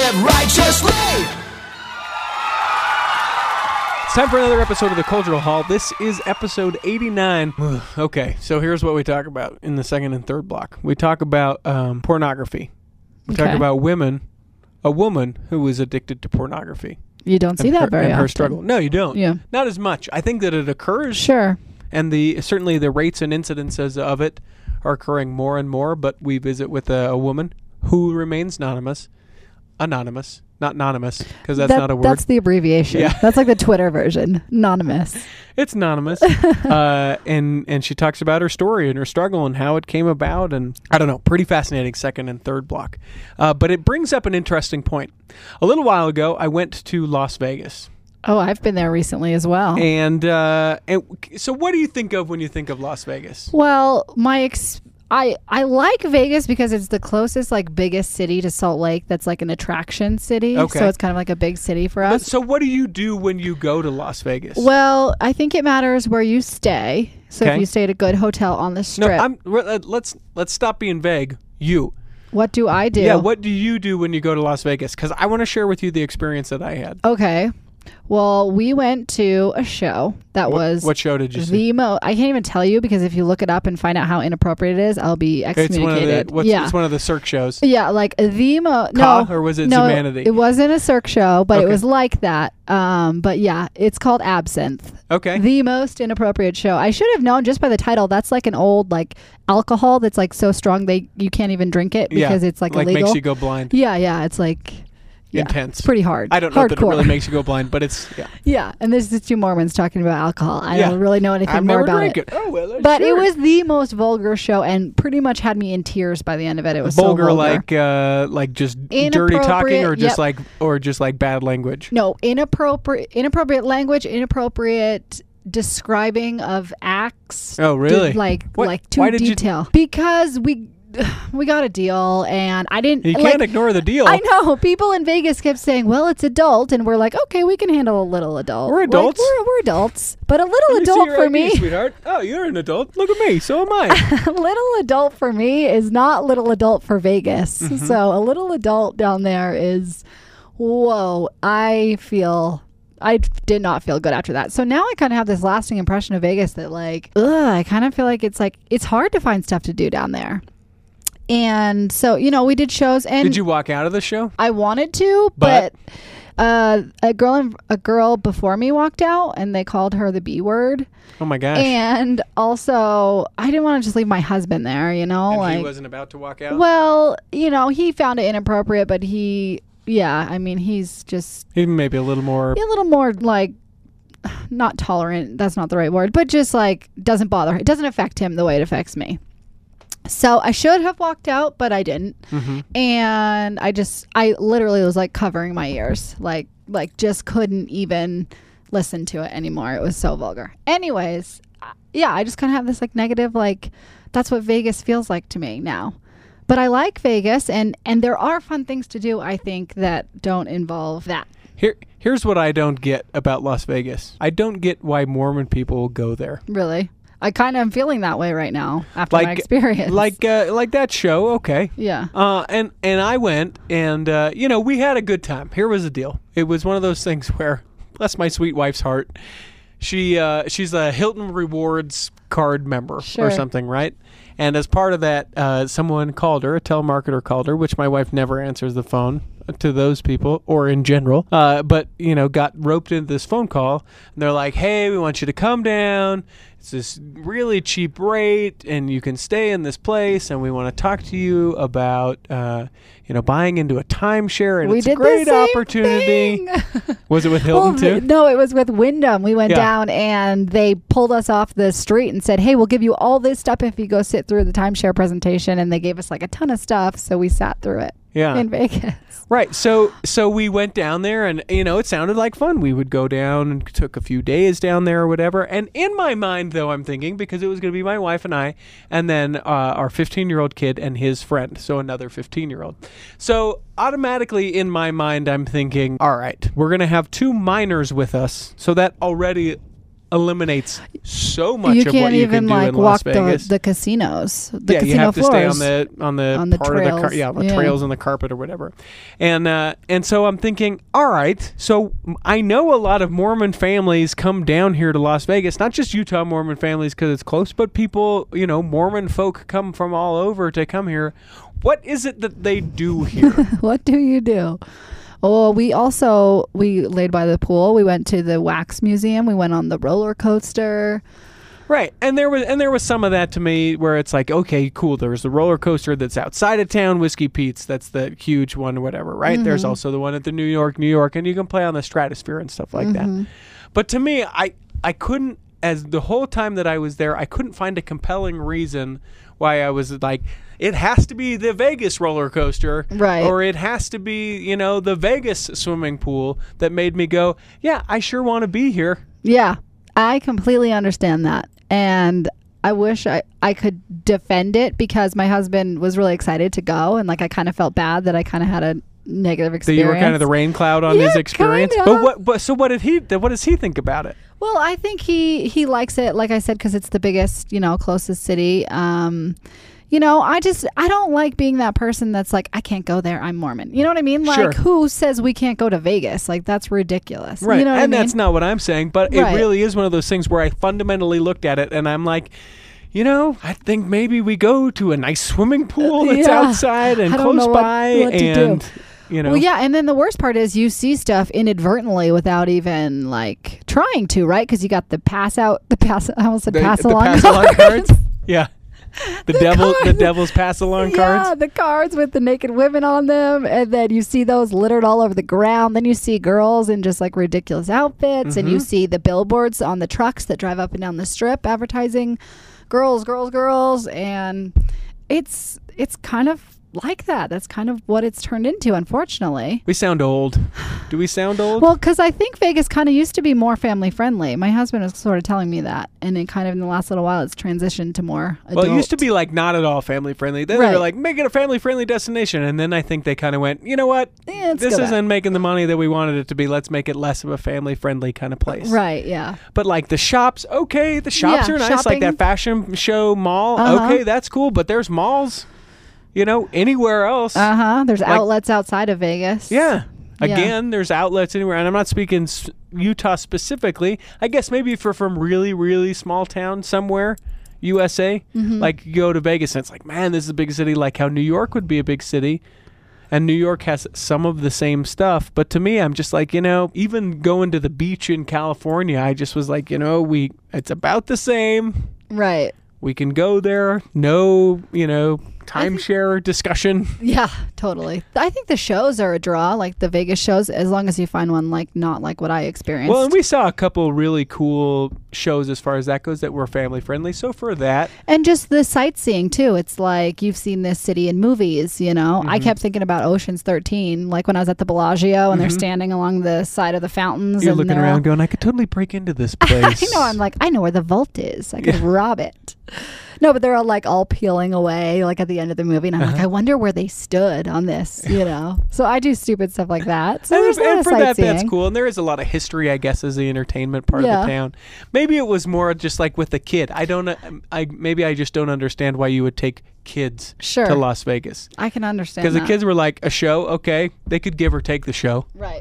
live righteously. It's time for another episode of the Cultural Hall. This is episode 89. Okay, so here's what we talk about in the second and third block. We talk about pornography. We talk about a woman who is addicted to pornography. You don't see that very often. And her struggle. No, you don't. Yeah. Not as much. I think that it occurs. Sure. And certainly the rates and incidences of it are occurring more and more, but we visit with a woman who remains anonymous, not anonymous, because that's not a word. That's the abbreviation. Yeah. That's like the Twitter version. Anonymous. It's anonymous. And she talks about her story and her struggle and how it came about. And I don't know, pretty fascinating second and third block. But it brings up an interesting point. A little while ago, I went to Las Vegas. Oh, I've been there recently as well. And so what do you think of when you think of Las Vegas? Well, I like Vegas because it's the closest, biggest city to Salt Lake that's like an attraction city. Okay. So it's kind of like a big city for us. So what do you do when you go to Las Vegas? Well, I think it matters where you stay. So Okay. if you stay at a good hotel on the Strip. No, let's stop being vague. You. What do I do? Yeah, what do you do when you go to Las Vegas? Because I want to share with you the experience that I had. Okay. Well, we went to a show that was... What show did you see? I can't even tell you because if you look it up and find out how inappropriate it is, I'll be excommunicated. It's one of the Cirque shows. Yeah, no. Or was it no, Zumanity? It wasn't a Cirque show, but Okay. it was like that. But yeah, it's called Absinthe. Okay. The most inappropriate show. I should have known just by the title. That's like an old alcohol that's so strong you can't even drink it because it's illegal. Makes you go blind. Yeah, it's intense. It's pretty hard. I don't know that it Hardcore. really makes you go blind, but it's Yeah, and this is two Mormons talking about alcohol. I don't really know anything I've more never about drank it. Oh well, But it was the most vulgar show and pretty much had me in tears by the end of it. It was vulgar, so vulgar. like just dirty talking, or just Yep. like bad language. No, inappropriate language, inappropriate describing of acts. Oh, really? Too Why did you- detail. Because we got a deal and I didn't... You can't ignore the deal. I know. People in Vegas kept saying, well, it's adult. And we're like, okay, we can handle a little adult. We're adults. We're adults. But a little Let me see adult your for ID, me... sweetheart. Oh, you're an adult. Look at me. So am I. little adult for me is not little adult for Vegas. Mm-hmm. So a little adult down there is... Whoa. I did not feel good after that. So now I kind of have this lasting impression of Vegas that I kind of feel like it's hard to find stuff to do down there. And so, we did shows. And Did you walk out of the show? I wanted to, but a girl before me walked out and they called her the B word. Oh my gosh. And also, I didn't want to just leave my husband there, And he wasn't about to walk out? Well, he found it inappropriate, but he's just... He maybe a little more... A little more, not tolerant. That's not the right word. But just, doesn't bother. It doesn't affect him the way it affects me. So I should have walked out, but I didn't. Mm-hmm. And I literally was, covering my ears. Just couldn't even listen to it anymore. It was so vulgar. Anyways, yeah, I just kind of have this, negative, that's what Vegas feels like to me now. But I like Vegas, and there are fun things to do, I think, that don't involve that. Here's what I don't get about Las Vegas. I don't get why Mormon people go there. Really? I kind of am feeling that way right now after my experience. Like that show, okay. Yeah. And I went, and we had a good time. Here was the deal. It was one of those things where, bless my sweet wife's heart, she's a Hilton Rewards card member or something, right? And as part of that, someone called her, a telemarketer called her, which my wife never answers the phone to those people or in general, but got roped into this phone call, and they're like, hey, we want you to come down. It's this really cheap rate and you can stay in this place, and we want to talk to you about buying into a timeshare, and it's a great opportunity. Was it with Hilton too? No, it was with Wyndham. We went down and they pulled us off the street and said, hey, we'll give you all this stuff if you go sit through the timeshare presentation, and they gave us a ton of stuff, so we sat through it. In Vegas. Right. So we went down there, and it sounded like fun. We would go down and took a few days down there or whatever. And in my mind, though, I'm thinking, because it was going to be my wife and I, and then our 15-year-old kid and his friend, so another 15-year-old. So automatically in my mind, I'm thinking, all right, we're going to have two minors with us. So that already eliminates so much You of can't what you even can do like in Las walk Vegas. the casinos. The Yeah, casino you have to floors. stay on the On the part of the trails. the Yeah. trails and the carpet or whatever. And so I'm thinking, all right, so I know a lot of Mormon families come down here to Las Vegas, not just Utah Mormon families because it's close, but people, Mormon folk come from all over to come here. What is it that they do here? What do you do? Oh, we laid by the pool. We went to the wax museum. We went on the roller coaster. Right, and there was some of that to me where it's like, okay, cool. There's the roller coaster that's outside of town, Whiskey Pete's. That's the huge one, or whatever. Right. There's also the one at the New York, and you can play on the Stratosphere and stuff like that. But to me, I couldn't, as the whole time that I was there, I couldn't find a compelling reason why I was like, it has to be the Vegas roller coaster, right? Or it has to be, the Vegas swimming pool that made me go, yeah, I sure want to be here. Yeah, I completely understand that. And I wish I could defend it because my husband was really excited to go. And like, I kind of felt bad that I kind of had a negative experience. So you were kind of the rain cloud on his experience. Kinda. But what does he think about it? Well, I think he likes it, like I said, because it's the biggest, closest city. I don't like being that person that's like, I can't go there, I'm Mormon. You know what I mean? Like, sure. Who says we can't go to Vegas? Like, that's ridiculous. Right. You know what I mean? That's not what I'm saying, but it really is one of those things where I fundamentally looked at it and I'm like, I think maybe we go to a nice swimming pool that's outside and close by what to do. Well, yeah, and then the worst part is you see stuff inadvertently without even like trying to, right? Because you got the pass along cards. Yeah. The devil's pass along cards. Yeah, the cards with the naked women on them, and then you see those littered all over the ground. Then you see girls in just like ridiculous outfits, and you see the billboards on the trucks that drive up and down the strip advertising girls, and it's kind of like that. That's kind of what it's turned into, unfortunately. We sound old. Do we sound old? Well, because I think Vegas kind of used to be more family friendly. My husband was sort of telling me that, and then kind of in the last little while, it's transitioned to more adult. Well, it used to be like not at all family friendly. Then they were like, make it a family friendly destination, and then I think they kind of went, you know what? This isn't making the money that we wanted it to be. Let's make it less of a family friendly kind of place. Right. Yeah. But like the shops, okay, the shops are nice. Shopping. Like that fashion show mall, okay, that's cool. But there's malls. Anywhere else. There's outlets outside of Vegas. Yeah. Again, there's outlets anywhere. And I'm not speaking Utah specifically. I guess maybe if you're from really, really small town somewhere, USA, like you go to Vegas and it's like, man, this is a big city, like how New York would be a big city. And New York has some of the same stuff. But to me, I'm just like, even going to the beach in California, I just was like, it's about the same. Right. We can go there. No, timeshare discussion. Yeah, totally. I think the shows are a draw, like the Vegas shows, as long as you find one like not like what I experienced. Well, and we saw a couple really cool shows as far as that goes that were family friendly. So for that. And just the sightseeing too. It's like you've seen this city in movies, I kept thinking about Ocean's 13, like when I was at the Bellagio and they're standing along the side of the fountains. You're and looking around going, I could totally break into this place. I know. I'm like, I know where the vault is. I could rob it. No, but they're all peeling away like at the end of the movie. And I'm like, I wonder where they stood on this, So I do stupid stuff like that. So and for that, that's cool. And there is a lot of history, I guess, as the entertainment part of the town. Maybe it was more just like with the kid. Maybe I just don't understand why you would take kids to Las Vegas. I can understand because the kids were like, a show, okay, they could give or take the show.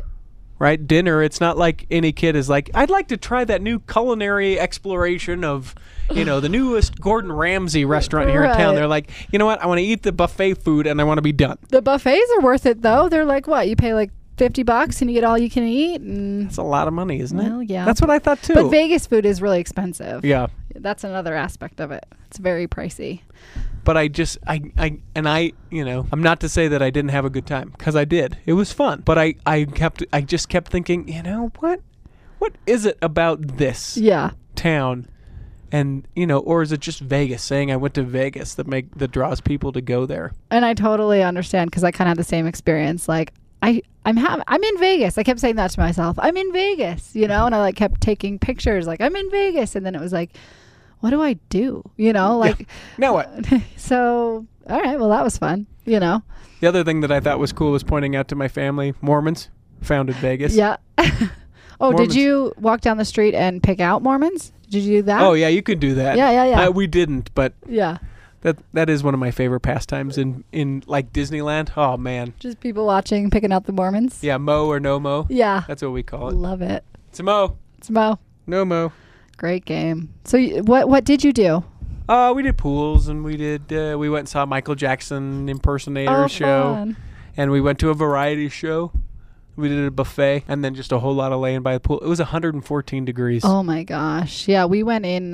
Right? Dinner, it's not like any kid is like, I'd like to try that new culinary exploration of, the newest Gordon Ramsay restaurant here in town. They're like, you know what? I want to eat the buffet food and I want to be done. The buffets are worth it, though. They're like, what? You pay like $50 and you get all you can eat? And that's a lot of money, isn't it? Well, yeah. That's what I thought, too. But Vegas food is really expensive. Yeah. That's another aspect of it. It's very pricey. But I'm not to say that I didn't have a good time, because I did. It was fun. But I just kept thinking, what is it about this town? And, or is it just Vegas, saying I went to Vegas that draws people to go there? And I totally understand, because I kind of had the same experience. Like, I'm in Vegas. I kept saying that to myself. I'm in Vegas, and I kept taking pictures like I'm in Vegas. And then it was like, what do I do? Now what? So, all right, well, that was fun, The other thing that I thought was cool was pointing out to my family, Mormons founded Vegas. Yeah. Oh, Mormons. did you walk down the street and pick out Mormons? Did you do that? Oh yeah, you could do that. Yeah. We didn't, but Yeah. that is one of my favorite pastimes in like Disneyland. Oh man. Just people watching, picking out the Mormons. Yeah, Mo or no Mo. Yeah. That's what we call it. Love it. It's a Mo. It's Mo. No Mo. Great game. So what did you do? We did pools and we went and saw a Michael Jackson impersonator show. Fun. And we went to a variety show. We did a buffet and then just a whole lot of laying by the pool. It was 114 degrees. Oh my gosh. Yeah, we went in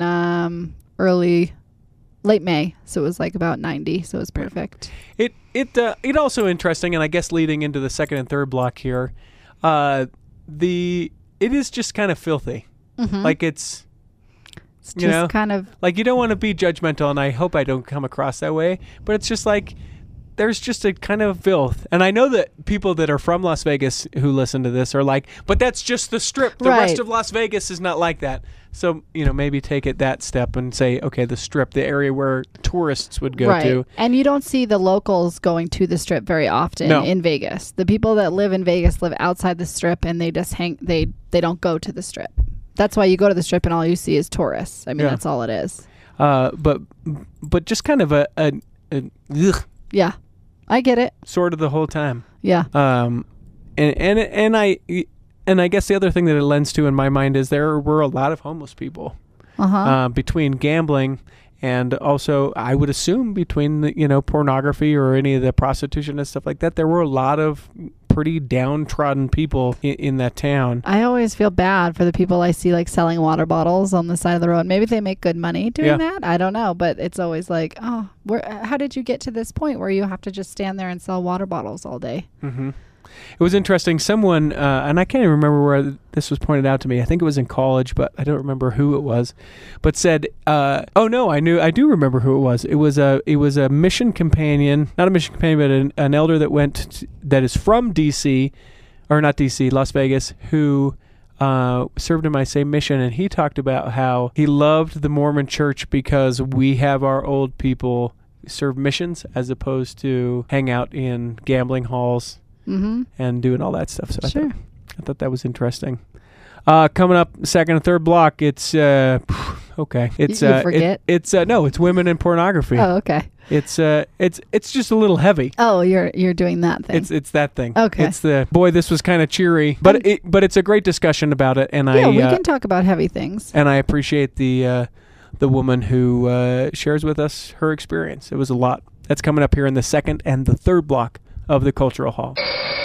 late May, so it was like about 90, so it was perfect. It also interesting, and I guess leading into the second and third block here, it is just kind of filthy. Mm-hmm. Like it's just kind of like you don't want to be judgmental, and I hope I don't come across that way, but it's just like there's just a kind of filth. And I know that people that are from Las Vegas who listen to this are like, but that's just the Strip. The rest of Las Vegas is not like that. So, maybe take it that step and say, okay, the Strip, the area where tourists would go to. And you don't see the locals going to the Strip very often in Vegas. The people that live in Vegas live outside the Strip, and they just they don't go to the Strip. That's why you go to the Strip and all you see is tourists. I mean, that's all it is. But just kind of a ugh, yeah, I get it. sort of the whole time. Yeah. And I guess the other thing that it lends to in my mind is there were a lot of homeless people between gambling and also I would assume between the, pornography or any of the prostitution and stuff like that. There were a lot of pretty downtrodden people in that town. I always feel bad for the people I see like selling water bottles on the side of the road. Maybe they make good money doing that. I don't know, but it's always like, oh, how did you get to this point where you have to just stand there and sell water bottles all day? Mm-hmm. It was interesting. Someone, and I can't even remember where this was pointed out to me. I think it was in college, but I don't remember who it was. But said, "Oh no, I do remember who it was. It was a mission companion, not a mission companion, but an elder that is from DC, or not DC, Las Vegas, who served in my same mission, and he talked about how he loved the Mormon Church because we have our old people serve missions as opposed to hang out in gambling halls." Mm-hmm. And doing all that stuff. So sure. I thought that was interesting. Coming up, second and third block. It's okay. It's you forget. It's women and pornography. Oh, okay. It's just a little heavy. Oh, you're doing that thing. It's that thing. Okay. It's this was kind of cheery, but it's a great discussion about it. And we can talk about heavy things. And I appreciate the woman who shares with us her experience. It was a lot. That's coming up here in the second and the third block of the Cultural Hall.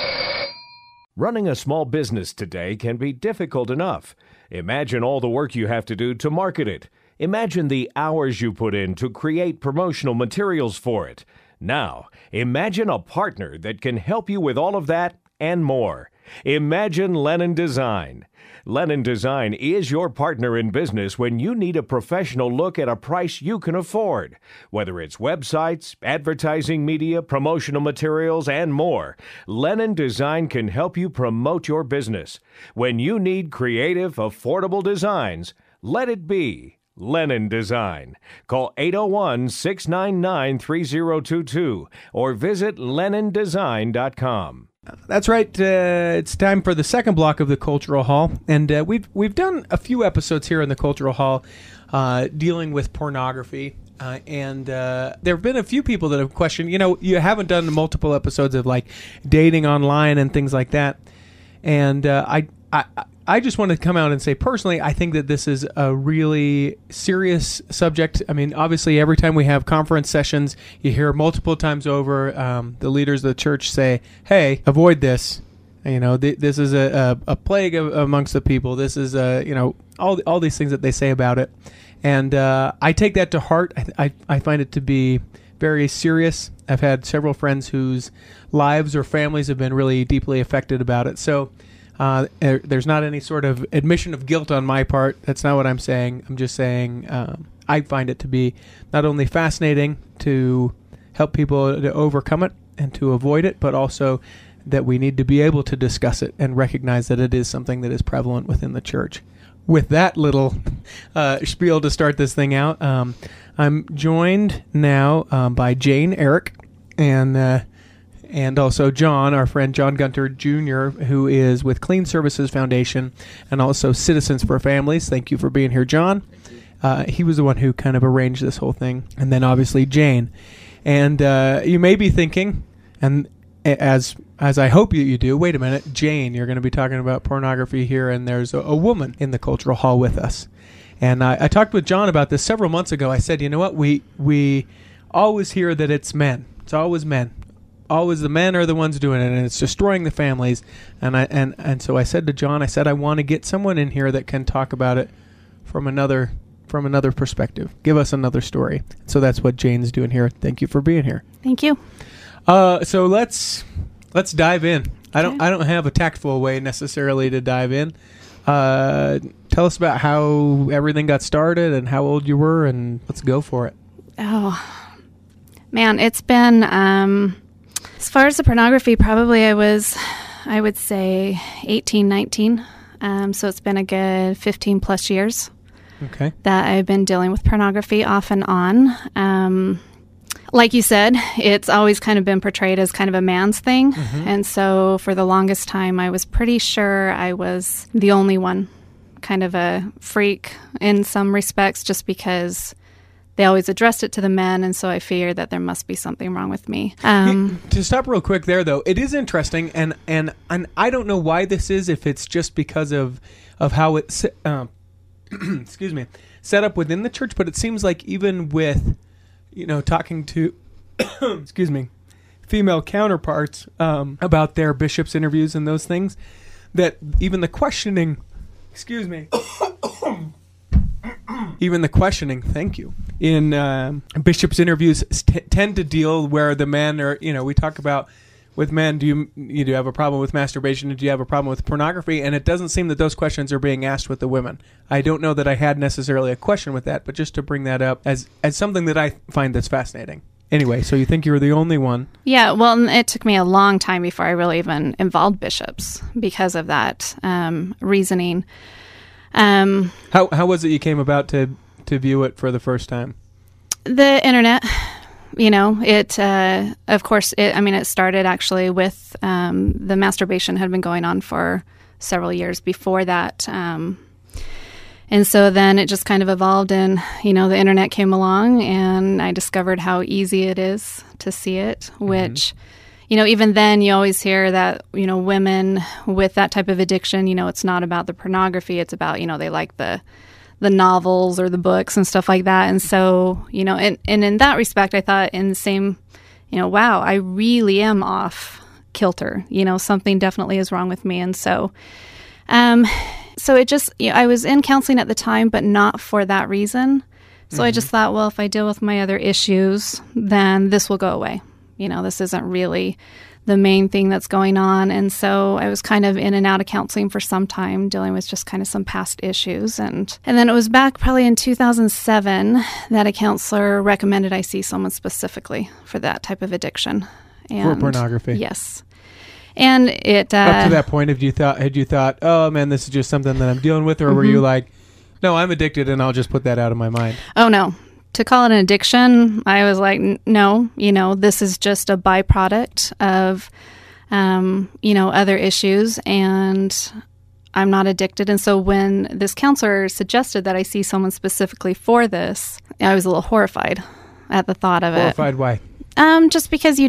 Running a small business today can be difficult enough. Imagine all the work you have to do to market it. Imagine the hours you put in to create promotional materials for it. Now, imagine a partner that can help you with all of that and more. Imagine Lennon Design. Lennon Design is your partner in business when you need a professional look at a price you can afford. Whether it's websites, advertising media, promotional materials, and more, Lennon Design can help you promote your business. When you need creative, affordable designs, let it be Lennon Design. Call 801-699-3022 or visit LennonDesign.com. That's right. It's time for the second block of the Cultural Hall, and we've done a few episodes here in the Cultural Hall dealing with pornography, and there have been a few people that have questioned. You haven't done multiple episodes of like dating online and things like that, and I just want to come out and say personally, I think that this is a really serious subject. I mean, obviously, every time we have conference sessions, you hear multiple times over the leaders of the church say, "Hey, avoid this. This is a plague amongst the people. This is all these things that they say about it." And I take that to heart. I find it to be very serious. I've had several friends whose lives or families have been really deeply affected about it. So. There's not any sort of admission of guilt on my part. That's not what I'm saying. I'm just saying I find it to be not only fascinating to help people to overcome it and to avoid it, but also that we need to be able to discuss it and recognize that it is something that is prevalent within the church. With that little spiel to start this thing out, I'm joined now by Jane Eric, and and also John, our friend John Gunter Jr., who is with Clean Services Foundation and also Citizens for Families. Thank you for being here, John. He was the one who kind of arranged this whole thing. And then obviously Jane. And you may be thinking, and as I hope you do, wait a minute, Jane, you're going to be talking about pornography here, and there's a woman in the cultural hall with us. And I talked with John about this several months ago. I said, you know what, we always hear that it's men. It's always men. Always the men are the ones doing it, and it's destroying the families. And so I said to John, I want to get someone in here that can talk about it from another perspective. Give us another story. So that's what Jane's doing here. Thank you for being here. Thank you. So let's dive in. I don't have a tactful way necessarily to dive in. Tell us about how everything got started and how old you were, and let's go for it. Oh, man, it's been, as far as the pornography, probably I would say 18, 19. So it's been a good 15 plus years. Okay. That I've been dealing with pornography off and on. Like you said, it's always kind of been portrayed as kind of a man's thing. Mm-hmm. And so for the longest time, I was pretty sure I was the only one, kind of a freak in some respects, just because they always addressed it to the men. And so I figured that there must be something wrong with me. To stop real quick there, though, it is interesting. And I don't know why this is, if it's just because of how it's, excuse me, set up within the church. But it seems like even with, talking to, excuse me, female counterparts about their bishops' interviews and those things, that even the questioning, excuse me, even the questioning, thank you, in bishops' interviews tend to deal where the men are, we talk about with men, do you have a problem with masturbation? Do you have a problem with pornography? And it doesn't seem that those questions are being asked with the women. I don't know that I had necessarily a question with that, but just to bring that up as something that I find that's fascinating. Anyway, so you think you were the only one? Yeah, well, it took me a long time before I really even involved bishops because of that reasoning. How was it you came about to view it for the first time? The internet. It, of course, it started actually with the masturbation had been going on for several years before that. And so then it just kind of evolved and, the internet came along and I discovered how easy it is to see it, which, even then you always hear that, women with that type of addiction, it's not about the pornography. It's about, they like the novels or the books and stuff like that. And so, and in that respect, I thought in the same, wow, I really am off kilter. Something definitely is wrong with me. And so, so it just, I was in counseling at the time, but not for that reason. So I just thought, well, if I deal with my other issues, then this will go away. This isn't really the main thing that's going on. And so I was kind of in and out of counseling for some time, dealing with just kind of some past issues. And then it was back probably in 2007 that a counselor recommended I see someone specifically for that type of addiction. And for pornography? Yes. And it... up to that point, had you thought, oh man, this is just something that I'm dealing with? Or were you like, no, I'm addicted and I'll just put that out of my mind? Oh, no. To call it an addiction, I was like, no, this is just a byproduct of, other issues, and I'm not addicted. And so when this counselor suggested that I see someone specifically for this, I was a little horrified at the thought of it. Horrified? Why? Just because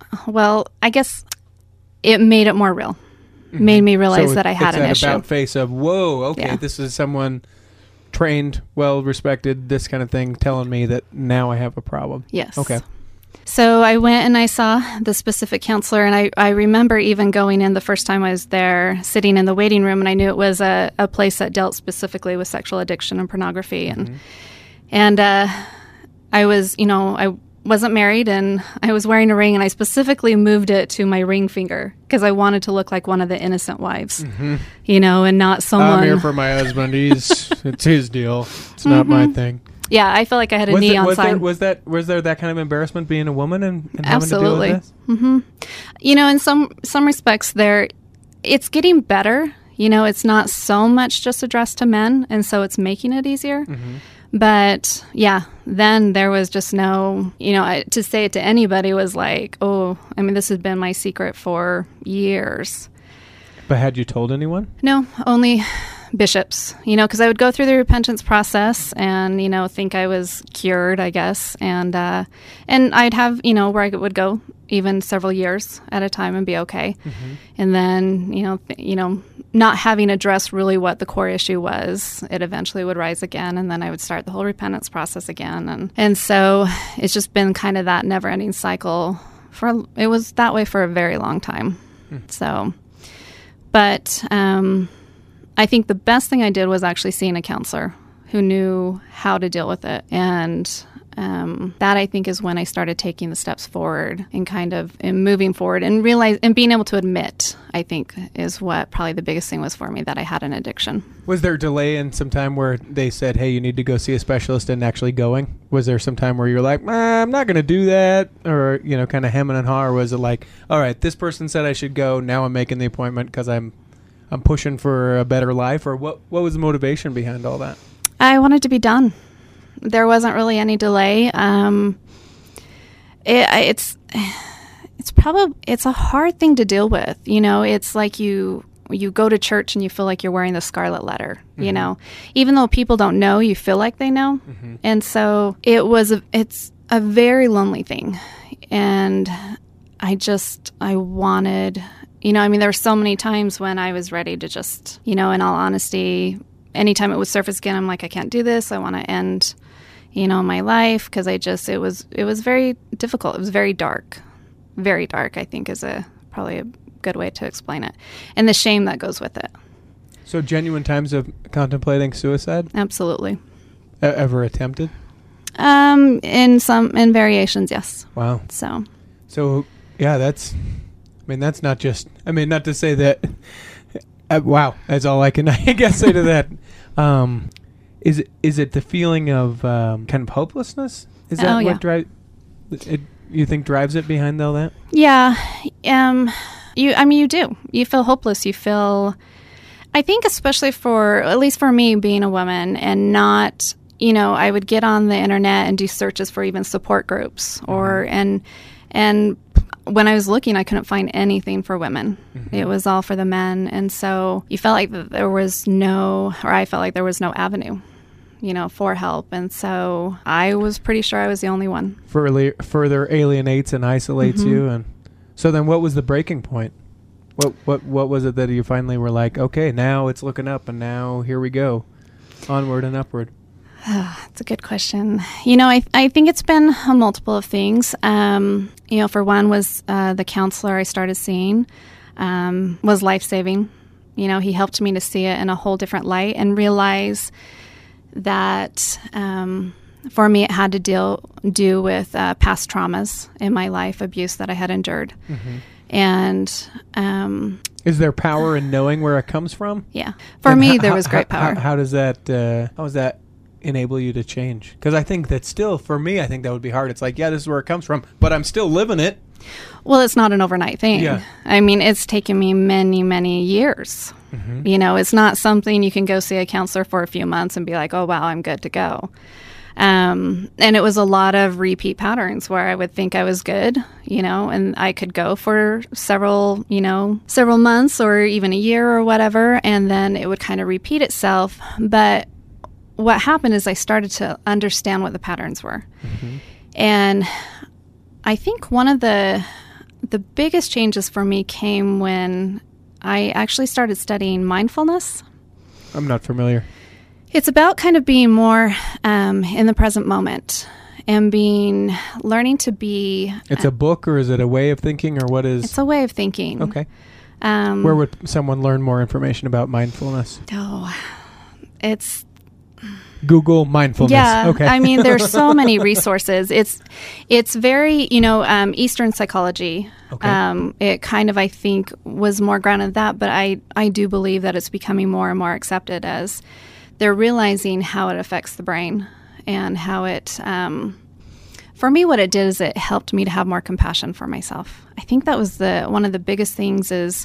I guess it made it more real. Made me realize that I had an issue. It's that about face of, whoa, okay, This is someone trained, well-respected, this kind of thing, telling me that now I have a problem. Yes. Okay. So I went and I saw the specific counselor, and I remember even going in the first time I was there, sitting in the waiting room, and I knew it was a place that dealt specifically with sexual addiction and pornography. And I was, I wasn't married, and I was wearing a ring, and I specifically moved it to my ring finger because I wanted to look like one of the innocent wives, and not someone. I'm here for my husband. It's his deal. It's not my thing. Yeah, I feel like I had a neon sign. Was there that kind of embarrassment being a woman and Absolutely. having to deal with this? In some respects, it's getting better. It's not so much just addressed to men, and so it's making it easier. But yeah, then there was just no, to say it to anybody was like, oh, I mean, this has been my secret for years. But had you told anyone? No, only bishops, because I would go through the repentance process and, think I was cured, I guess. And I'd have, where I would go even several years at a time and be okay. Mm-hmm. And then, not having addressed really what the core issue was, it eventually would rise again. And then I would start the whole repentance process again. And so it's just been kind of that never ending cycle it was that way for a very long time. So, but, I think the best thing I did was actually seeing a counselor who knew how to deal with it. And that, I think, is when I started taking the steps forward and moving forward and being able to admit, I think, is what probably the biggest thing was for me, that I had an addiction. Was there a delay in some time where they said, hey, you need to go see a specialist, and actually going? Was there some time where you're like, I'm not going to do that, or, kind of hemming and haw, or was it like, all right, this person said I should go, now I'm making the appointment because I'm pushing for a better life? Or what was the motivation behind all that? I wanted to be done. There wasn't really any delay. It's a hard thing to deal with. It's like you go to church and you feel like you're wearing the scarlet letter, mm-hmm. Even though people don't know, you feel like they know. Mm-hmm. And so it's a very lonely thing. And I wanted, there were so many times when I was ready to just, in all honesty, anytime it would surface again, I'm like, I can't do this. I want to end, my life, because it was very difficult. It was very dark, I think is probably a good way to explain it. And the shame that goes with it. So genuine times of contemplating suicide? Absolutely. Ever attempted? In variations, yes. Wow. So yeah, that's not just, not to say that, wow, that's all I can, I guess, say to that. Is it the feeling of kind of hopelessness? Is that what drives it? You think drives it behind all that? Yeah. You do. You feel hopeless. You feel, I think, especially at least for me, being a woman and not, I would get on the internet and do searches for even support groups and when I was looking, I couldn't find anything for women. Mm-hmm. It was all for the men. And so I felt like there was no avenue, for help. And so I was pretty sure I was the only one. Further alienates and isolates mm-hmm. you. And so then what was the breaking point? What was it that you finally were like, okay, now it's looking up and now here we go, onward and upward? That's a good question. I think it's been a multiple of things. For one was the counselor I started seeing was life-saving. He helped me to see it in a whole different light and realize that for me it had to do with past traumas in my life, abuse that I had endured. Mm-hmm. And is there power in knowing where it comes from? Yeah. For me, there was great power. How does that enable you to change? Because I think that still, for me, I think that would be hard. It's like, yeah, this is where it comes from, but I'm still living it. Well, it's not an overnight thing. Yeah. It's taken me many, many years. Mm-hmm. It's not something you can go see a counselor for a few months and be like, oh, wow, I'm good to go. And it was a lot of repeat patterns where I would think I was good, and I could go for several months or even a year or whatever, and then it would kind of repeat itself. But what happened is I started to understand what the patterns were. Mm-hmm. And I think one of the biggest changes for me came when I actually started studying mindfulness. I'm not familiar. It's about kind of being more in the present moment and learning to be... It's a book, or is it a way of thinking, or what is... It's a way of thinking. Okay. Where would someone learn more information about mindfulness? Oh, it's... Google mindfulness. Yeah. Okay. There's so many resources. It's very, Eastern psychology. Okay. It kind of, I think, was more grounded in that, but I do believe that it's becoming more and more accepted as they're realizing how it affects the brain and how it, for me, what it did is it helped me to have more compassion for myself. I think that was one of the biggest things is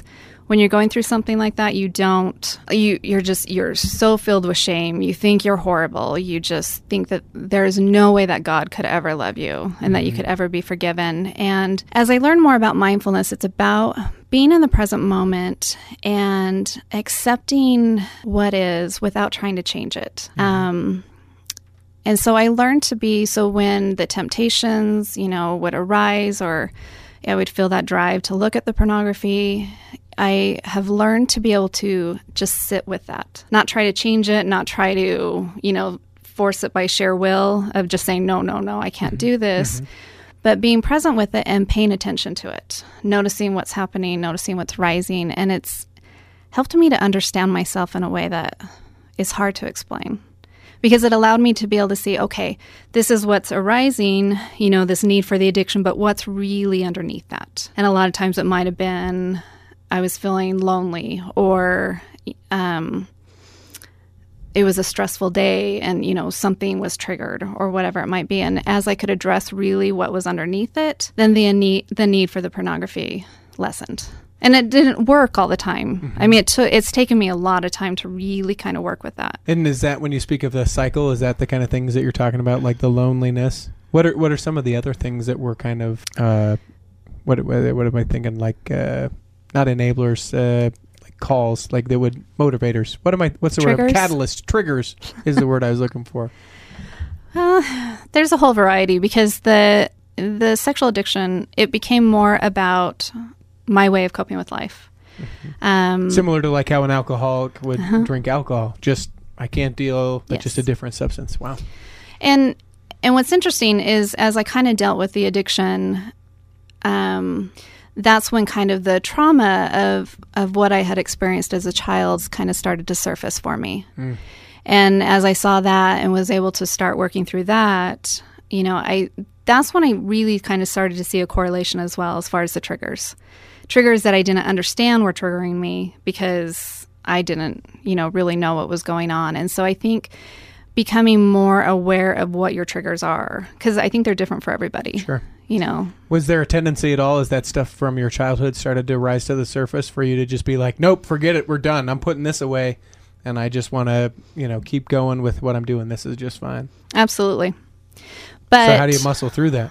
when you're going through something like that, you're so filled with shame. You think you're horrible. You just think that there's no way that God could ever love you and that you could ever be forgiven. And as I learn more about mindfulness, it's about being in the present moment and accepting what is without trying to change it. And so I learned to be, so when the temptations, would arise, or I would feel that drive to look at the pornography, I have learned to be able to just sit with that, not try to change it, not try to, force it by sheer will of just saying, no, I can't do this, but being present with it and paying attention to it, noticing what's happening, noticing what's rising. And it's helped me to understand myself in a way that is hard to explain, because it allowed me to be able to see, okay, this is what's arising, this need for the addiction, but what's really underneath that? And a lot of times it might have been, I was feeling lonely, or it was a stressful day and, something was triggered, or whatever it might be. And as I could address really what was underneath it, then the need for the pornography lessened. And it didn't work all the time. I mean, it's taken me a lot of time to really kind of work with that. And is that, when you speak of the cycle, is that the kind of things that you're talking about, like the loneliness? What are some of the other things that were kind of, what am I thinking, like, not enablers, like calls, like they would, motivators. What's the Triggers? word? Catalyst. Triggers is the word I was looking for. There's a whole variety, because the sexual addiction, it became more about my way of coping with life. Similar to like how an alcoholic would drink alcohol. Just, I can't deal, but Yes. just a different substance. Wow. And what's interesting is, as I kind of dealt with the addiction, that's when kind of the trauma of what I had experienced as a child kind of started to surface for me. And as I saw that and was able to start working through that, that's when I really kind of started to see a correlation as well, as far as the triggers that I didn't understand were triggering me, because I didn't, really know what was going on. And so I think becoming more aware of what your triggers are, because I think they're different for everybody. Sure. Was there a tendency at all, as that stuff from your childhood started to rise to the surface, for you to just be like, nope, forget it, we're done, I'm putting this away, and I just want to, keep going with what I'm doing, this is just fine? Absolutely. But so how do you muscle through that?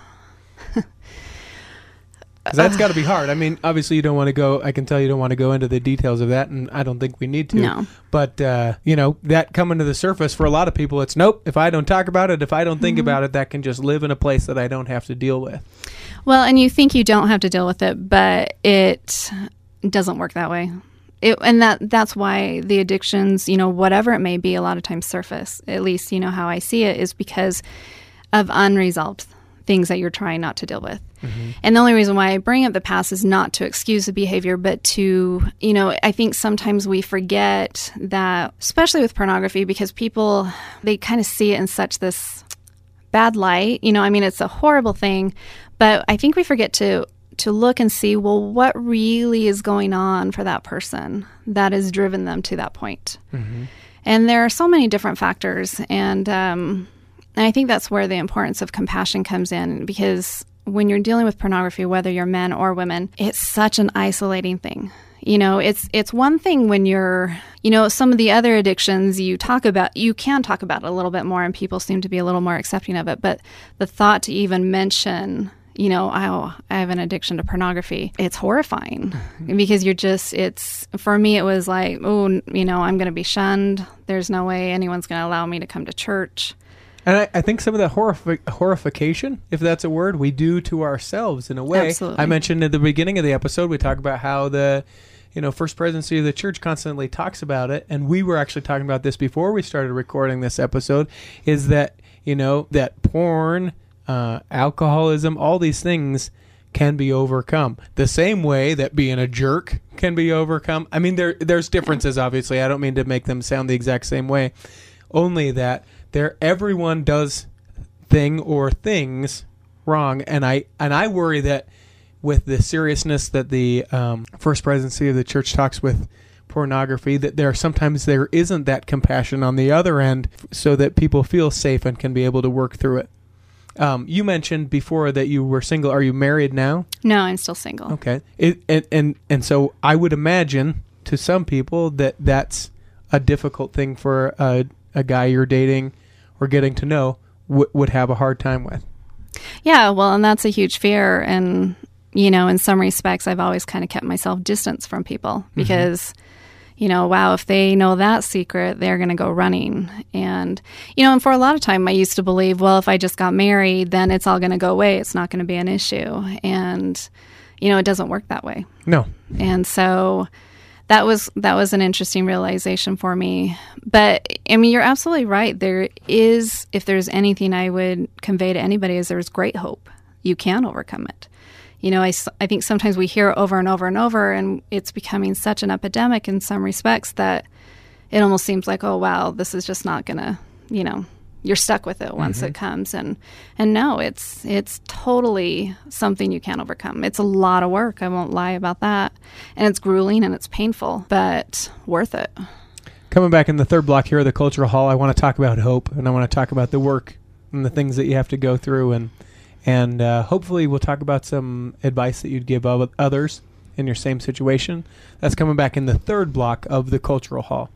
Because that's got to be hard. I mean, obviously you don't want to go, I can tell you don't want to go into the details of that, and I don't think we need to. No. But, that coming to the surface, for a lot of people, it's nope, if I don't talk about it, if I don't think about it, that can just live in a place that I don't have to deal with. Well, and you think you don't have to deal with it, but it doesn't work that way. That's why the addictions, whatever it may be, a lot of times surface, at least, how I see it, is because of unresolved things that you're trying not to deal with. And the only reason why I bring up the past is not to excuse the behavior, but to, I think sometimes we forget that, especially with pornography, because people, they kind of see it in such this bad light. It's a horrible thing, but I think we forget to look and see, well, what really is going on for that person that has driven them to that point. And there are so many different factors. And I think that's where the importance of compassion comes in, because when you're dealing with pornography, whether you're men or women, it's such an isolating thing. It's one thing when you're, some of the other addictions you can talk about it a little bit more, and people seem to be a little more accepting of it. But the thought to even mention, I have an addiction to pornography, it's horrifying, because for me, it was like, I'm going to be shunned. There's no way anyone's going to allow me to come to church. And I think some of the horrification, if that's a word, we do to ourselves in a way. Absolutely. I mentioned at the beginning of the episode, we talk about how the First Presidency of the Church constantly talks about it, and we were actually talking about this before we started recording this episode, is that, that porn, alcoholism, all these things can be overcome. The same way that being a jerk can be overcome. I mean, there's differences, obviously. I don't mean to make them sound the exact same way. Only that everyone does things wrong, and I worry that with the seriousness that the First Presidency of the Church talks with pornography, that there isn't that compassion on the other end, so that people feel safe and can be able to work through it. You mentioned before that you were single. Are you married now? No, I'm still single. Okay. And so I would imagine to some people that that's a difficult thing for a guy you're dating or getting to know would have a hard time with. Yeah, well, and that's a huge fear. And, in some respects, I've always kind of kept myself distance from people because, wow, if they know that secret, they're going to go running. And, and for a lot of time, I used to believe, well, if I just got married, then it's all going to go away. It's not going to be an issue. And, it doesn't work that way. No. And so that was an interesting realization for me. But I mean, you're absolutely right. If there's anything I would convey to anybody, is there's great hope. You can overcome it. I think sometimes we hear it over and over and over, and it's becoming such an epidemic in some respects that it almost seems like, oh wow, this is just not gonna, you're stuck with it once it comes. And no, it's totally something you can overcome. It's a lot of work. I won't lie about that. And it's grueling and it's painful, but worth it. Coming back in the third block here of the Cultural Hall, I want to talk about hope, and I want to talk about the work and the things that you have to go through, and hopefully we'll talk about some advice that you'd give others in your same situation. That's coming back in the third block of the Cultural Hall.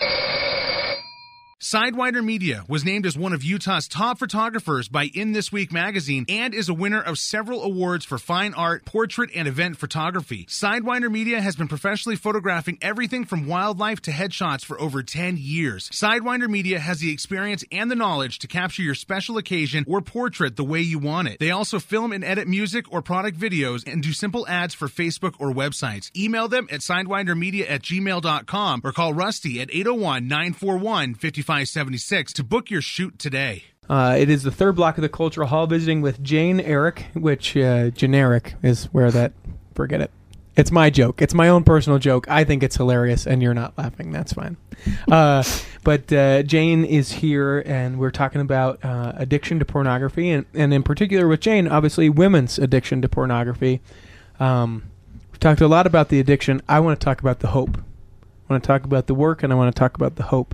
Sidewinder Media was named as one of Utah's top photographers by In This Week magazine and is a winner of several awards for fine art, portrait, and event photography. Sidewinder Media has been professionally photographing everything from wildlife to headshots for over 10 years. Sidewinder Media has the experience and the knowledge to capture your special occasion or portrait the way you want it. They also film and edit music or product videos and do simple ads for Facebook or websites. Email them at sidewindermedia@gmail.com or call Rusty at 801-941-5576 to book your shoot today. It is the third block of the Cultural Hall, visiting with Jane Eric, which generic is where that, forget it. It's my joke. It's my own personal joke. I think it's hilarious, and you're not laughing. That's fine. But Jane is here, and we're talking about addiction to pornography, and in particular with Jane, obviously women's addiction to pornography. We've talked a lot about the addiction. I want to talk about the hope. I want to talk about the work, and I want to talk about the hope.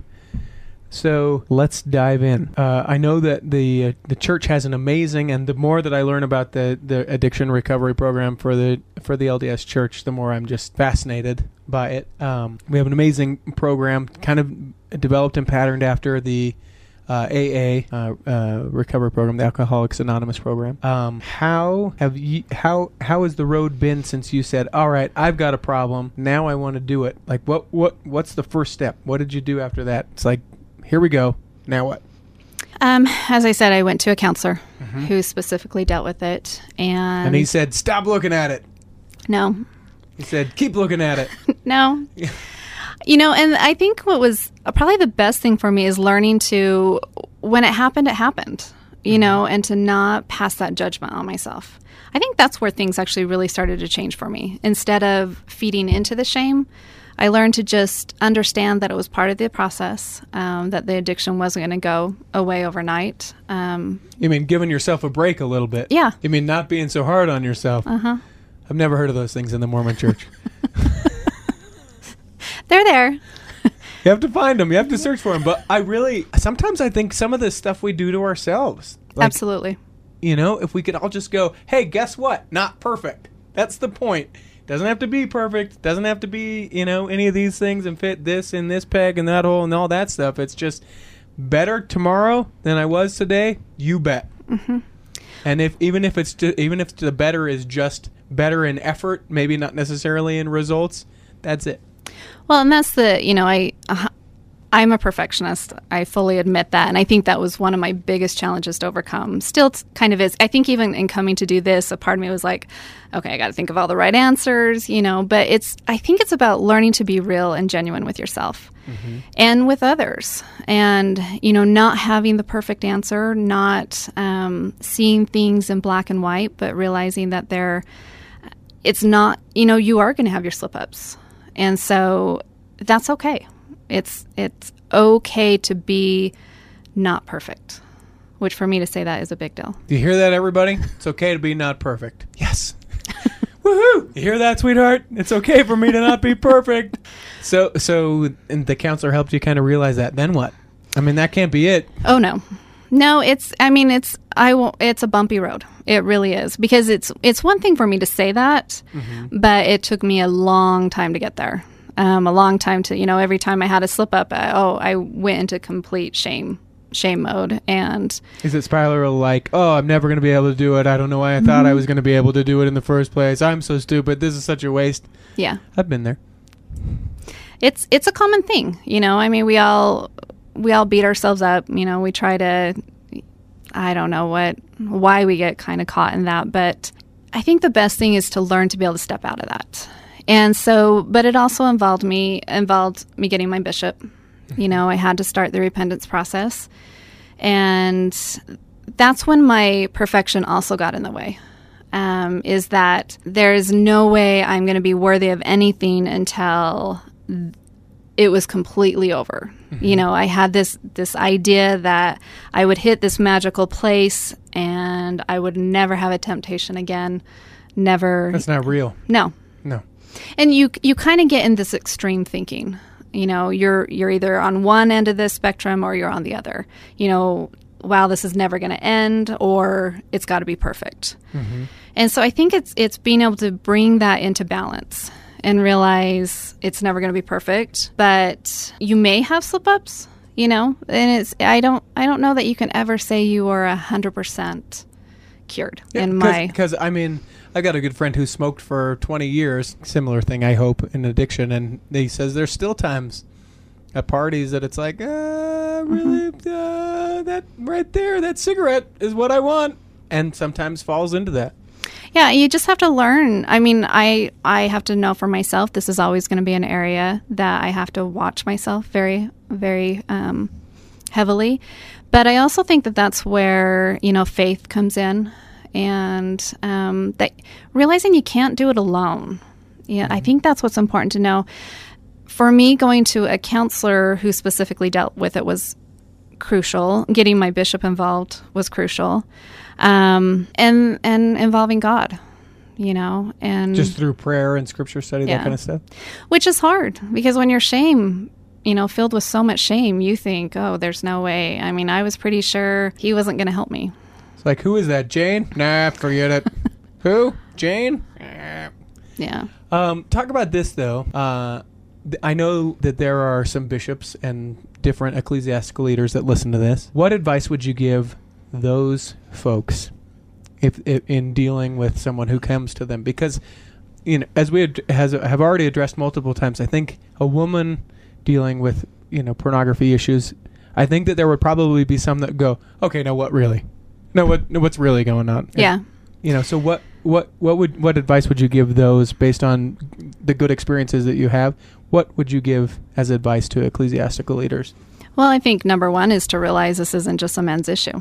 So let's dive in. I know that the church has an amazing, and the more that I learn about the addiction recovery program for the LDS Church, the more I'm just fascinated by it. We have an amazing program, kind of developed and patterned after the AA recovery program, the Alcoholics Anonymous program. How has the road been since you said, all right, I've got a problem, now I want to do it? Like what's the first step? What did you do after that? It's like, here we go. Now what? As I said, I went to a counselor who specifically dealt with it. And he said, stop looking at it. No. He said, keep looking at it. No. And I think what was probably the best thing for me is learning to, when it happened, and to not pass that judgment on myself. I think that's where things actually really started to change for me. Instead of feeding into the shame, I learned to just understand that it was part of the process, that the addiction wasn't going to go away overnight. You mean giving yourself a break a little bit? Yeah. You mean not being so hard on yourself? Uh-huh. I've never heard of those things in the Mormon Church. They're there. You have to find them. You have to search for them. But sometimes I think some of this stuff we do to ourselves. Like, absolutely. If we could all just go, hey, guess what? Not perfect. That's the point. Doesn't have to be perfect. Doesn't have to be, any of these things and fit this in this peg and that hole and all that stuff. It's just better tomorrow than I was today. You bet. Mm-hmm. And even if the better is just better in effort, maybe not necessarily in results, that's it. Well, and that's I'm a perfectionist. I fully admit that. And I think that was one of my biggest challenges to overcome. Still kind of is. I think even in coming to do this, a part of me was like, okay, I got to think of all the right answers, but I think it's about learning to be real and genuine with yourself and with others. And, not having the perfect answer, not seeing things in black and white, but realizing that it's not, you are going to have your slip-ups. And so that's okay. It's okay to be not perfect, which for me to say that is a big deal. Do you hear that, everybody? It's okay to be not perfect. Yes. Woohoo! You hear that, sweetheart? It's okay for me to not be perfect. So and the counselor helped you kind of realize that. Then what? I mean, that can't be it. Oh, no. No, it's a bumpy road. It really is, because it's one thing for me to say that, but it took me a long time to get there. A long time to, every time I had a slip up, I went into complete shame mode. And is it spiral like, oh, I'm never going to be able to do it. I don't know why I thought I was going to be able to do it in the first place. I'm so stupid. This is such a waste. Yeah. I've been there. It's a common thing, I mean, we all beat ourselves up, we try to, I don't know why we get kind of caught in that, but I think the best thing is to learn to be able to step out of that. And so, but it also involved me getting my bishop. I had to start the repentance process. And that's when my perfection also got in the way, is that there's no way I'm going to be worthy of anything until it was completely over. I had this idea that I would hit this magical place and I would never have a temptation again. Never. That's not real. No. And you kind of get in this extreme thinking. You're either on one end of the spectrum or you're on the other. Wow, this is never going to end, or it's got to be perfect. And so I think it's being able to bring that into balance and realize it's never going to be perfect, but you may have slip-ups, and I don't know that you can ever say you are 100% cured. Because I mean, I got a good friend who smoked for 20 years, similar thing, I hope, in addiction, and he says there's still times at parties that it's like, really, that right there, that cigarette is what I want, and sometimes falls into that. Yeah, you just have to learn. I mean, I have to know for myself, this is always going to be an area that I have to watch myself very, very heavily. But I also think that that's where, faith comes in, and that realizing you can't do it alone. Yeah, I think that's what's important to know. For me, going to a counselor who specifically dealt with it was crucial. Getting my bishop involved was crucial. And involving God, and just through prayer and scripture study, that kind of stuff, which is hard because when you're filled with so much shame, you think, oh, there's no way. I mean, I was pretty sure he wasn't going to help me. It's like, who is that? Jane? Nah, forget it. Who? Jane? Yeah. Talk about this though. I know that there are some bishops and different ecclesiastical leaders that listen to this. What advice would you give those folks if in dealing with someone who comes to them? Because as we have already addressed multiple times, I think a woman dealing with pornography issues, I think that there would probably be some that go, okay, now what really? What's really going on? Yeah. So what advice would you give those based on the good experiences that you have? What would you give as advice to ecclesiastical leaders? Well, I think number one is to realize this isn't just a men's issue.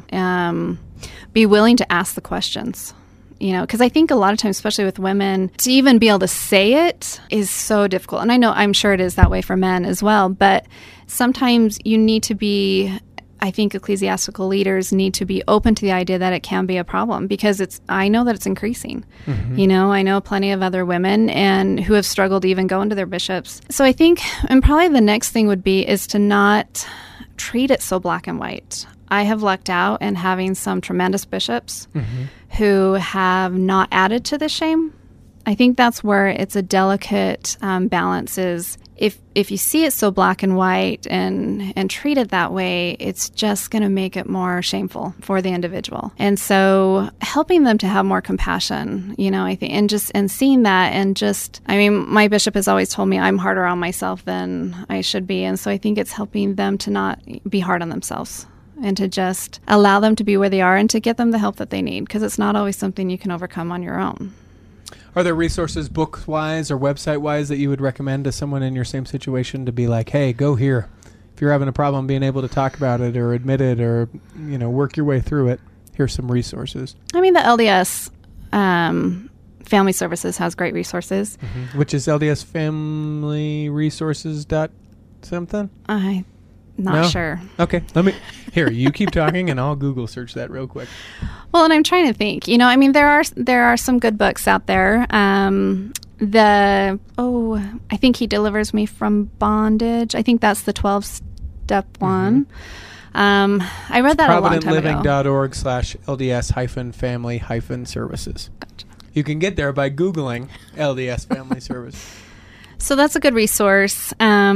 Be willing to ask the questions, because I think a lot of times, especially with women, to even be able to say it is so difficult. And I'm sure it is that way for men as well. But sometimes you need to be, I think ecclesiastical leaders need to be open to the idea that it can be a problem, because I know that it's increasing. I know plenty of other women and who have struggled to even go into their bishops. So I think, and probably the next thing would be, is to not treat it so black and white. I have lucked out in having some tremendous bishops who have not added to the shame. I think that's where it's a delicate balance is if you see it so black and white and treat it that way, it's just going to make it more shameful for the individual. And so helping them to have more compassion, I think, and seeing that, and my bishop has always told me I'm harder on myself than I should be. And so I think it's helping them to not be hard on themselves and to just allow them to be where they are and to get them the help that they need, because it's not always something you can overcome on your own. Are there resources, book-wise or website-wise, that you would recommend to someone in your same situation to be like, hey, go here? If you're having a problem being able to talk about it or admit it or, work your way through it, here's some resources. I mean, the LDS Family Services has great resources. Which is LDS Family Resources something? I'm not sure. Okay. You keep talking and I'll Google search that real quick. Well, and I'm trying to think, there are some good books out there. I think He Delivers Me from Bondage. I think that's the 12-step one. I read that a long time ago. providentliving.org/LDS-family-services. Gotcha. You can get there by Googling LDS Family Service. So that's a good resource.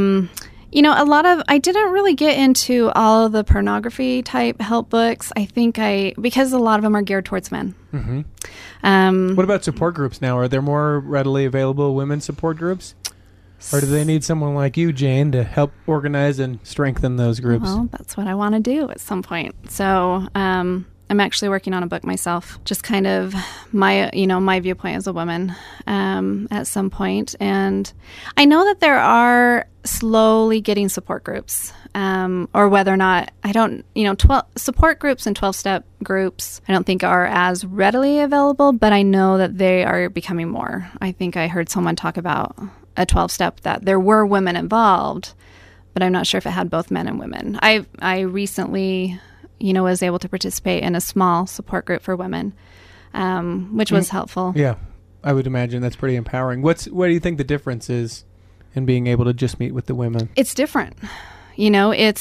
I didn't really get into all of the pornography type help books. I think because a lot of them are geared towards men. Mm-hmm. What about support groups now? Are there more readily available women's support groups? Or do they need someone like you, Jane, to help organize and strengthen those groups? Well, that's what I want to do at some point. So I'm actually working on a book myself, just kind of my viewpoint as a woman at some point. And I know that there are slowly getting support groups, or whether or not, 12 support groups and 12-step groups, I don't think are as readily available, but I know that they are becoming more. I think I heard someone talk about a 12-step that there were women involved, but I'm not sure if it had both men and women. I recently was able to participate in a small support group for women, which was helpful. Yeah, I would imagine that's pretty empowering. What do you think the difference is in being able to just meet with the women? It's different. It's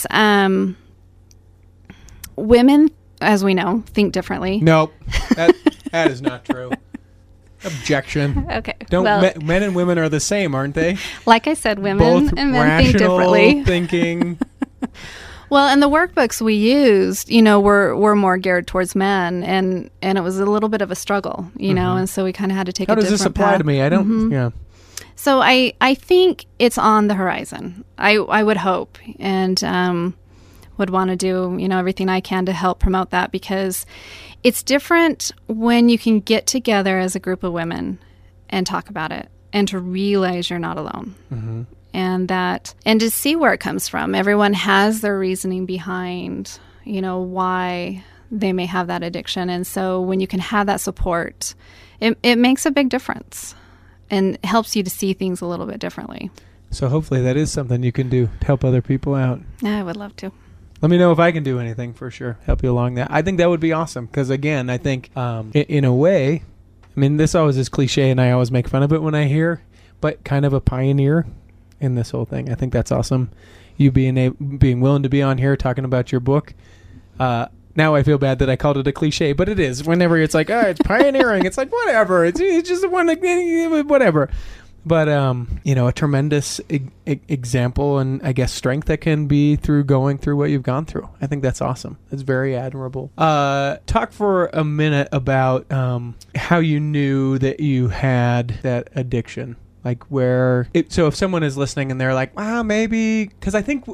women, as we know, think differently. Nope, that is not true. Objection. Okay. Men and women are the same, aren't they? Like I said, women Both and men think differently. Thinking. Well, and the workbooks we used, were more geared towards men, and it was a little bit of a struggle, and so we kind of had to take a different path. How does this apply to me? I don't, yeah. So I think it's on the horizon. I would hope, and would want to do, everything I can to help promote that, because it's different when you can get together as a group of women and talk about it and to realize you're not alone. Mm-hmm. And to see where it comes from. Everyone has their reasoning behind, why they may have that addiction. And so when you can have that support, it makes a big difference and helps you to see things a little bit differently. So hopefully that is something you can do to help other people out. I would love to. Let me know if I can do anything, for sure. Help you along that. I think that would be awesome. Because again, I think in a way, this always is cliche and I always make fun of it when I hear, but kind of a pioneer in this whole thing. I think that's awesome. You being willing to be on here talking about your book. Now I feel bad that I called it a cliche, but it is. Whenever it's like, it's pioneering, it's like, whatever. It's just one, whatever. But, a tremendous example and I guess strength that can be through going through what you've gone through. I think that's awesome. It's very admirable. Talk for a minute about how you knew that you had that addiction. Like so if someone is listening and they're like, wow, maybe, because I think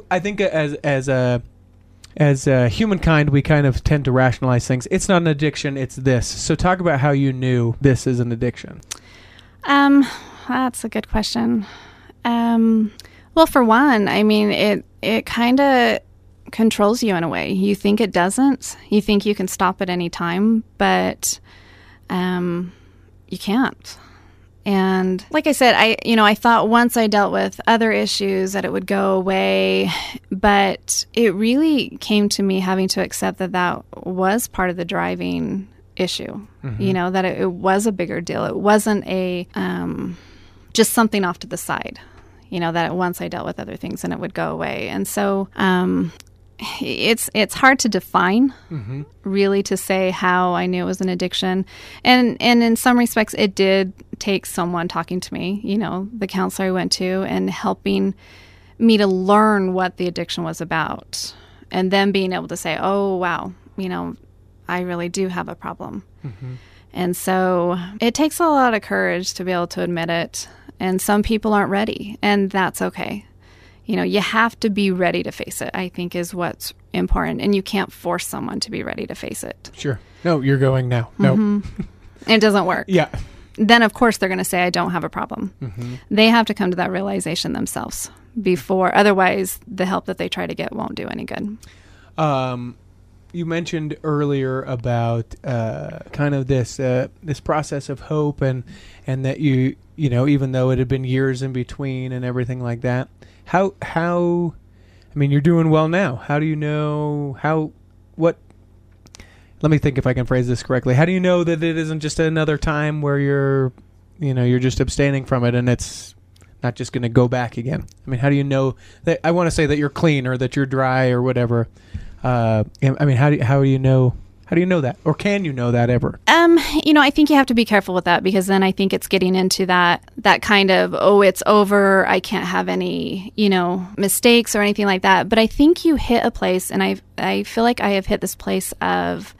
as humankind, we kind of tend to rationalize things. It's not an addiction, it's this. So talk about how you knew this is an addiction. That's a good question. Well, for one, it kind of controls you in a way. You think it doesn't. You think you can stop at any time, but you can't. And like I said, I thought once I dealt with other issues that it would go away, but it really came to me having to accept that was part of the driving issue, mm-hmm. That it was a bigger deal. It wasn't just something off to the side, that once I dealt with other things and it would go away. And so it's hard to define, mm-hmm. really, to say how I knew it was an addiction. And in some respects, it did take someone talking to me, the counselor I went to, and helping me to learn what the addiction was about. And then being able to say, oh, wow, I really do have a problem. Mm-hmm. And so it takes a lot of courage to be able to admit it. And some people aren't ready, and that's okay. You have to be ready to face it, I think, is what's important. And you can't force someone to be ready to face it. Sure. No, you're going now. No. Mm-hmm. It doesn't work. Yeah. Then, of course, they're going to say, I don't have a problem. Mm-hmm. They have to come to that realization themselves before. Otherwise, the help that they try to get won't do any good. You mentioned earlier about kind of this process of hope and that you even though it had been years in between and everything like that, how you're doing well now. How do you know let me think if I can phrase this correctly. How do you know that it isn't just another time where you're just abstaining from it and it's not just going to go back again? How do you know that? I want to say that you're clean or that you're dry or whatever. I mean, how do you know? How do you know that? Or can you know that ever? I think you have to be careful with that, because then I think it's getting into that kind of, oh, it's over, I can't have any, mistakes or anything like that. But I think you hit a place, and I feel like I have hit this place of,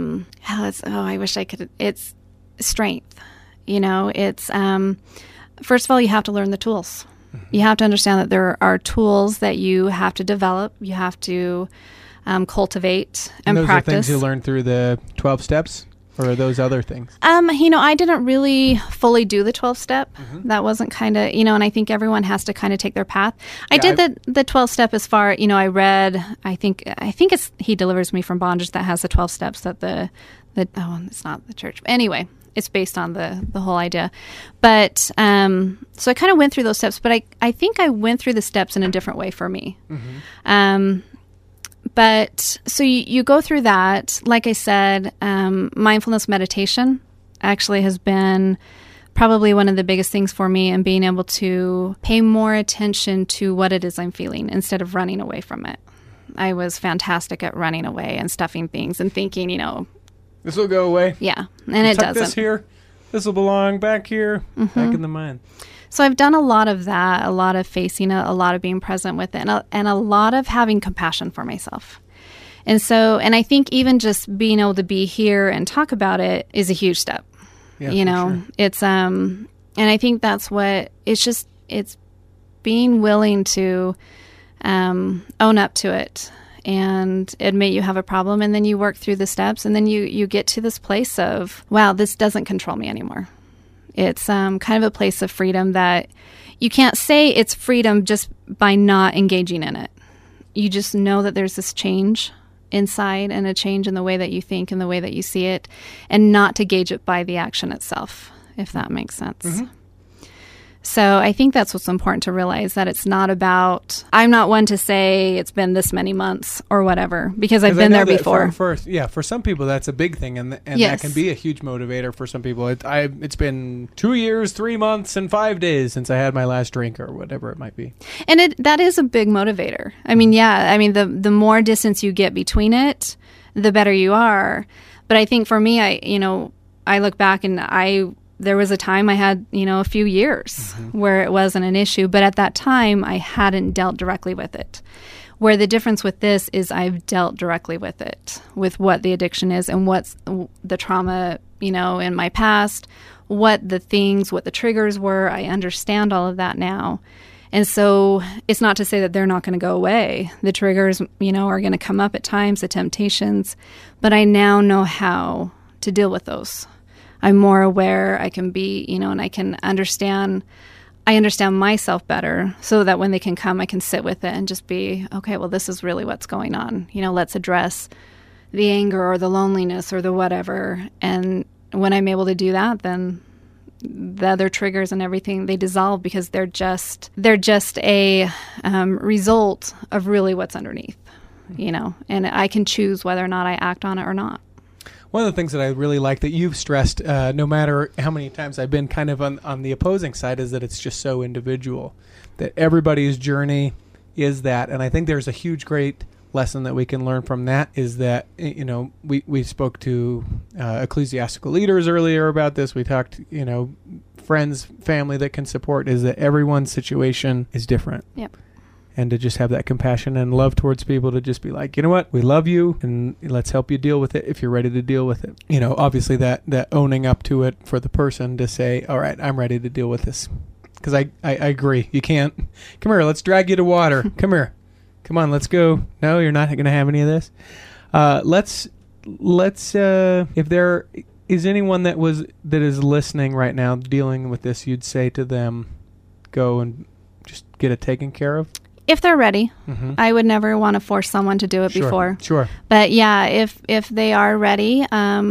I wish I could, it's strength. It's, first of all, you have to learn the tools. Mm-hmm. You have to understand that there are tools that you have to develop. You have to cultivate and those practice. Are things you learned through the 12 steps, or are those other things? I didn't really fully do the 12-step. Mm-hmm. That wasn't kind of, and I think everyone has to kind of take their path. I did the 12-step as far, I read, I think it's He Delivers Me from Bondage that has the 12 steps that it's not the church. Anyway, it's based on the whole idea. But, so I kind of went through those steps, but I think I went through the steps in a different way for me. Mm-hmm. But so you go through that. Like I said, mindfulness meditation actually has been probably one of the biggest things for me, and being able to pay more attention to what it is I'm feeling instead of running away from it. I was fantastic at running away and stuffing things and thinking, this will go away. Yeah, and it doesn't. This here. This will belong back here, mm-hmm. back in the mind. So I've done a lot of that, a lot of facing it, a lot of being present with it, and a lot of having compassion for myself. And I think even just being able to be here and talk about it is a huge step. Yeah, sure. It's, and I think that's what, it's being willing to own up to it and admit you have a problem, and then you work through the steps, and then you get to this place of, wow, this doesn't control me anymore. It's kind of a place of freedom that you can't say it's freedom just by not engaging in it. You just know that there's this change inside, and a change in the way that you think and the way that you see it, and not to gauge it by the action itself, if that makes sense. Mm-hmm. So I think that's what's important to realize, that it's not about, I'm not one to say it's been this many months or whatever, because I've been there before. For some people, that's a big thing, and yes. That can be a huge motivator for some people. It's been 2 years, 3 months, and 5 days since I had my last drink, or whatever it might be. And that is a big motivator. I mean, the more distance you get between it, the better you are. But I think for me, I look back, and there was a time I had, a few years mm-hmm. where it wasn't an issue. But at that time, I hadn't dealt directly with it. Where the difference with this is I've dealt directly with it, with what the addiction is and what's the trauma, in my past, what the triggers were. I understand all of that now. And so it's not to say that they're not going to go away. The triggers, are going to come up at times, the temptations. But I now know how to deal with those. I'm more aware. I can be, and I can understand. I understand myself better, so that when they can come, I can sit with it and just be, okay, well, this is really what's going on. Let's address the anger or the loneliness or the whatever. And when I'm able to do that, then the other triggers and everything, they dissolve, because they're just a result of really what's underneath, and I can choose whether or not I act on it or not. One of the things that I really like that you've stressed, no matter how many times I've been kind of on the opposing side, is that it's just so individual, that everybody's journey is that. And I think there's a huge, great lesson that we can learn from that, is that, we spoke to ecclesiastical leaders earlier about this. We talked, friends, family that can support, is that everyone's situation is different. Yep. And to just have that compassion and love towards people, to just be like, you know what, we love you, and let's help you deal with it if you're ready to deal with it. Obviously that owning up to it for the person to say, all right, I'm ready to deal with this. Because I agree. You can't, come here, let's drag you to water. Come here. Come on, let's go. No, you're not going to have any of this. Let's if there is anyone that is listening right now dealing with this, you'd say to them, go and just get it taken care of? If they're ready. Mm-hmm. I would never want to force someone to do it before. Sure. But yeah, if they are ready,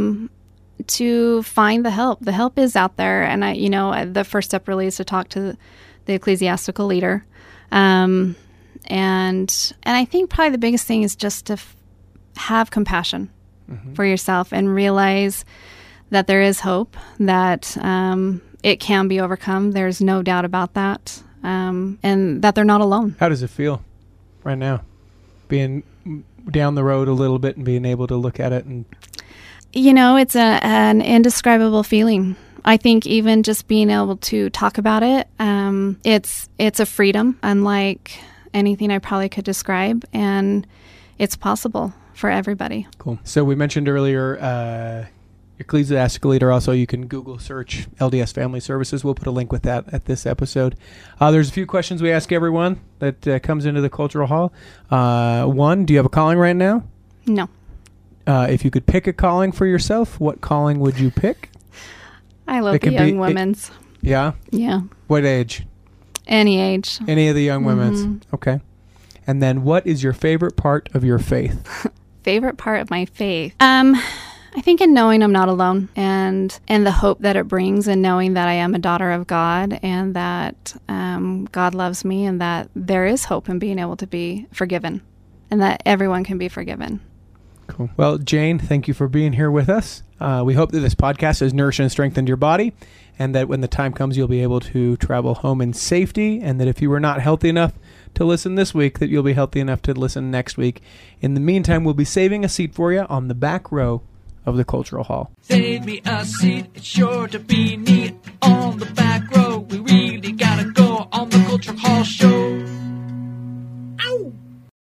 to find the help. The help is out there. And the first step really is to talk to the ecclesiastical leader. And I think probably the biggest thing is just to have compassion mm-hmm. for yourself, and realize that there is hope, that it can be overcome. There's no doubt about that. And that they're not alone. How does it feel right now, being down the road a little bit and being able to look at it and It's an indescribable feeling. I think even just being able to talk about it, it's a freedom unlike anything I probably could describe, and it's possible for everybody. Cool. So we mentioned earlier ecclesiastic leader. Also, you can Google search LDS Family Services. We'll put a link with that at this episode. There's a few questions we ask everyone that comes into the Cultural Hall. One, do you have a calling right now? No. If you could pick a calling for yourself, what calling would you pick? I love the young women's. Yeah? Yeah. What age? Any age. Any of the young women's. Okay. And then what is your favorite part of your faith? Favorite part of my faith? I think in knowing I'm not alone and the hope that it brings, and knowing that I am a daughter of God, and that God loves me, and that there is hope in being able to be forgiven, and that everyone can be forgiven. Cool. Well, Jane, thank you for being here with us. We hope that this podcast has nourished and strengthened your body, and that when the time comes, you'll be able to travel home in safety, and that if you were not healthy enough to listen this week, that you'll be healthy enough to listen next week. In the meantime, we'll be saving a seat for you on the back row of the Cultural Hall. Save me a seat, it's sure to be neat on the back